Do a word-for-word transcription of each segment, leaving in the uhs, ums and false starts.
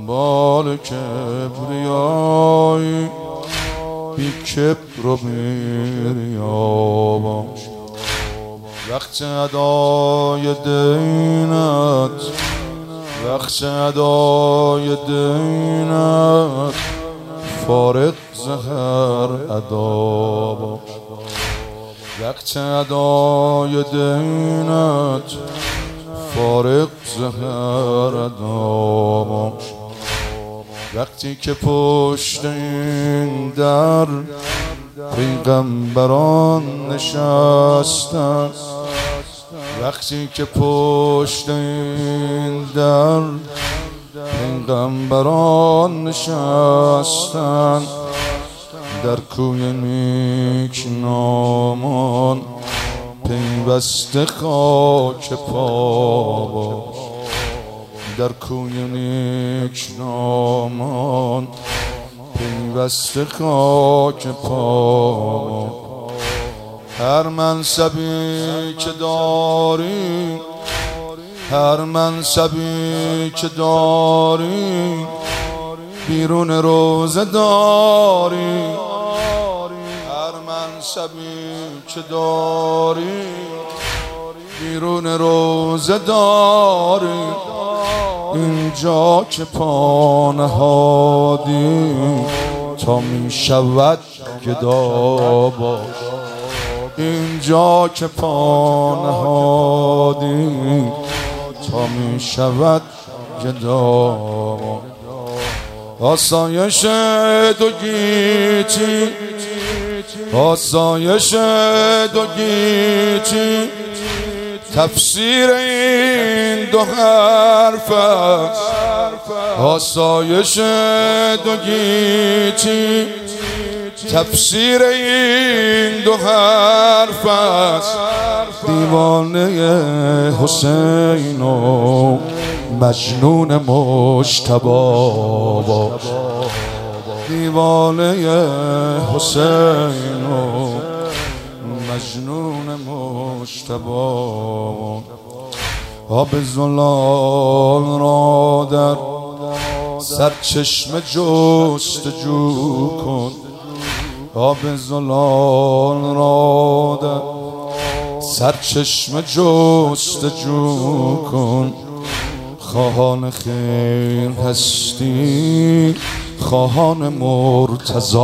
دنبال کبریایی بی کبر و بیریا باش. وقت ادای دینت وقت ادای دینت فارغ زهر ادا باش. وقت ادای دینت فارغ زهر ادا باش. وقتی که پشت این در پیغمبران نشستن، وقتی که پشت این در پیغمبران نشستن، در کوی نیک نامان پیوسته خاک پا باش. در کوی نیک نامان پیوسته خاک پا. هر منصبی که داری هر منصبی که داری بیرون روزه داری. هر منصبی که داری بیرون روزه داری. اینجا که پا نهادی تا می شود گدا باش. اینجا که پا نهادی تا می شود گدا باش. آسایش دو گیتی آسایش دو گیتی تفسیر این دو حرف است. آسایش دو گیتی تفسیر این دو حرف است. دیوانه حسین و مجنون مجتبی باش. دیوانه حسین و مجنون مجتبی. آب زلال را در سرچشمه جستجو کن. آب زلال را در سرچشمه جستجو کن. خواهان خیر هستی خواهان مرتضی.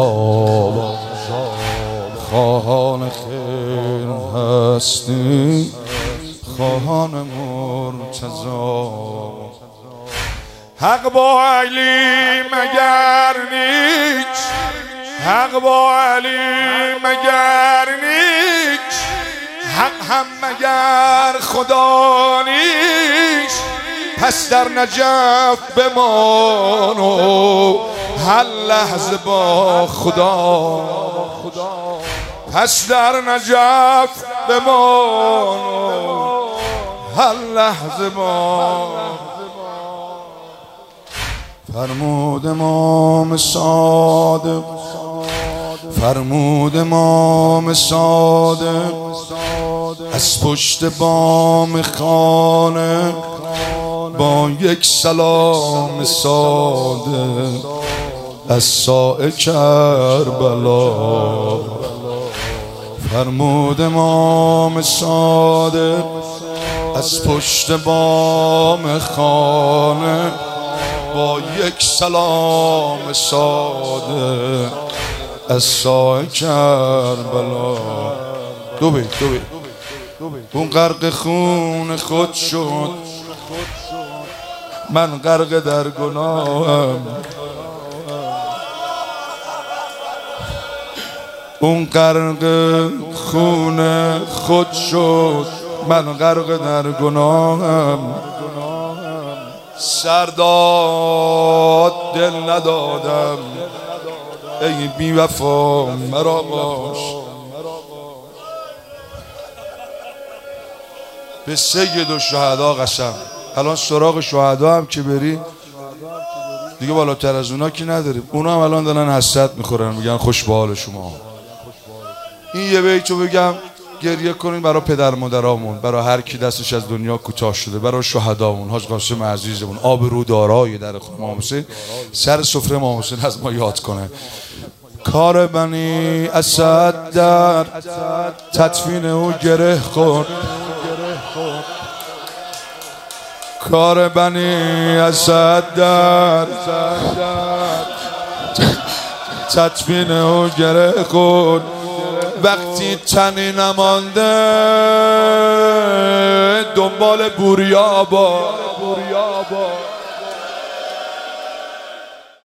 خواهان خیر هستی خواهان مرتضی. حق با علی مگر نیک حق با علی مگر نیک حق هم مگر خدا نیست. پس در نجف بمان و هر لحظه با خدا. پس در نجف بمان و هر لحظه با. فرمود امام صادق فرمود امام صادق از پشت بام خانه با یک سلام ساده از سایه کربلا. فرمود امام صادق از پشت بام خانه با یک سلام ساده از سایه کربلا. دو بیت دو بیت. اون غرق خون خود شد من غرق در گناهم. اون غرق خون خود شد من غرق در گناهم. سرداد دل ندادم ای بی وفا مرا باش. به سید و شهدا قسم. الان سراغ شهدا هم که بری دیگه بالاتر از اونا کی نداریم. اونا هم الان دارن حسرت میخورن میگن خوش به حال شما. این یه بیتو بگم گریه کنیم برای پدر مادرامون، برای هر کی دستش از دنیا کوتاه شده، برای شهدامون، حاج قاسم عزیزمون، آبرودارای در خون امام حسین، سر سفره امام حسین از ما یاد کنه. کار بنی اسد در تدفین او گره خورد، کار بنی اسد در تدفین او گره خورد. وقتی تنی نمانده دنبال بوریا با